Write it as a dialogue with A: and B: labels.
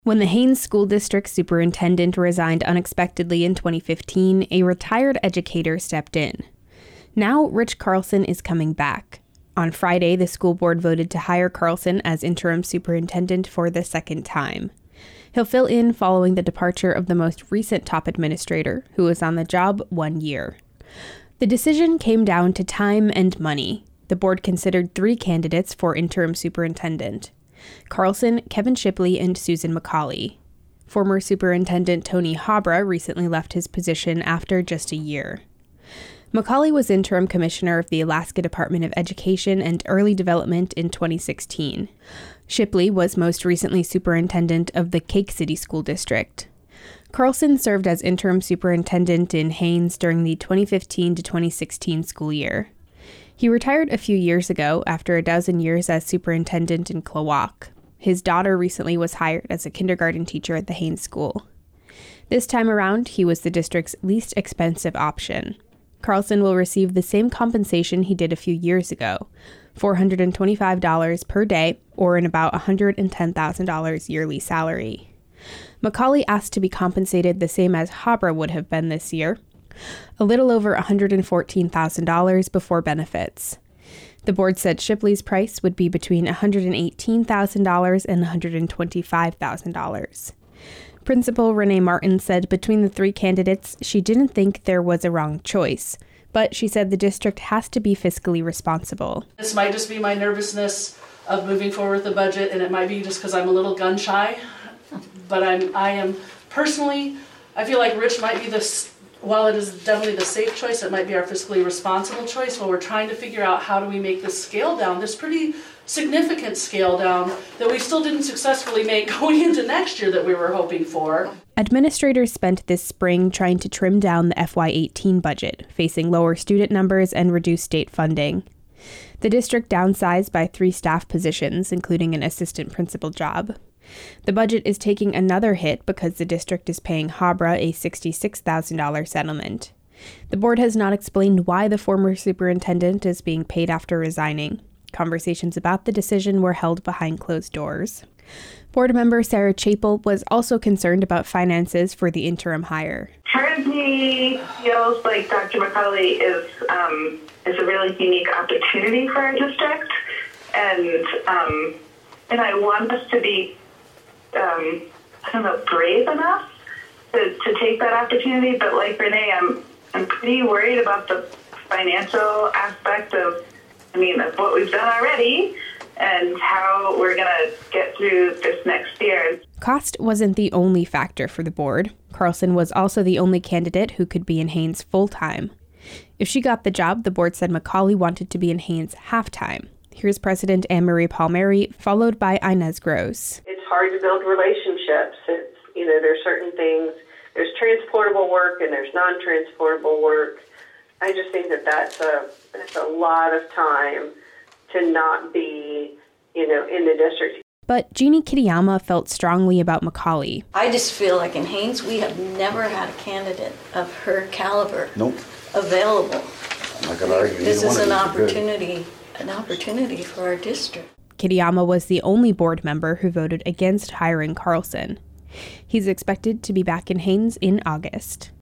A: When the Haines School District superintendent resigned unexpectedly in 2015, a retired educator stepped in. Now, Rich Carlson is coming back. On Friday, the school board voted to hire Carlson as interim superintendent for the second time. He'll fill in following the departure of the most recent top administrator, who was on the job 1 year. The decision came down to time and money. The board considered 3 candidates for interim superintendent: Carlson, Kevin Shipley, and Susan McCauley. Former Superintendent Tony Habra recently left his position after just a year. McCauley was interim commissioner of the Alaska Department of Education and Early Development in 2016. Shipley was most recently superintendent of the Cake City School District. Carlson served as interim superintendent in Haines during the 2015 to 2016 school year. He retired a few years ago after a dozen years as superintendent in Klawock. His daughter recently was hired as a kindergarten teacher at the Haines School. This time around, he was the district's least expensive option. Carlson will receive the same compensation he did a few years ago, $425 per day, or an about $110,000 yearly salary. McCauley asked to be compensated the same as Habra would have been this year, a little over $114,000 before benefits. The board said Shipley's price would be between $118,000 and $125,000. Principal Renee Martin said between the 3 candidates, she didn't think there was a wrong choice, but she said the district has to be fiscally responsible.
B: This might just be my nervousness of moving forward with the budget, and it might be just because I'm a little gun shy, but I am personally, I feel like Rich might be while it is definitely the safe choice, it might be our fiscally responsible choice while we're trying to figure out how do we make this scale down, this pretty significant scale down that we still didn't successfully make going into next year that we were hoping for.
A: Administrators spent this spring trying to trim down the FY18 budget, facing lower student numbers and reduced state funding. The district downsized by 3 staff positions, including an assistant principal job. The budget is taking another hit because the district is paying Habra a $66,000 settlement. The board has not explained why the former superintendent is being paid after resigning. Conversations about the decision were held behind closed doors. Board member Sarah Chapel was also concerned about finances for the interim hire.
C: Currently feels like Dr. McCauley is a really unique opportunity for our district, and I want us to be brave enough to take that opportunity. But like Renee, I'm pretty worried about the financial aspect of what we've done already and how we're going to get through this next year.
A: Cost wasn't the only factor for the board. Carlson was also the only candidate who could be in Haines full-time. If she got the job, the board said McCauley wanted to be in Haines half-time. Here's President Anne-Marie Palmieri, followed by Inez Gross.
D: It's hard to build relationships. There's certain things. There's transportable work and there's non-transportable work. I just think that's a lot of time to not be, in the district.
A: But Jeannie Kitayama felt strongly about McCauley.
E: I just feel like in Haines, we have never had a candidate of her caliber available.
F: I'm not going to argue.
E: This is an opportunity for our district.
A: Kitayama was the only board member who voted against hiring Carlson. He's expected to be back in Haines in August.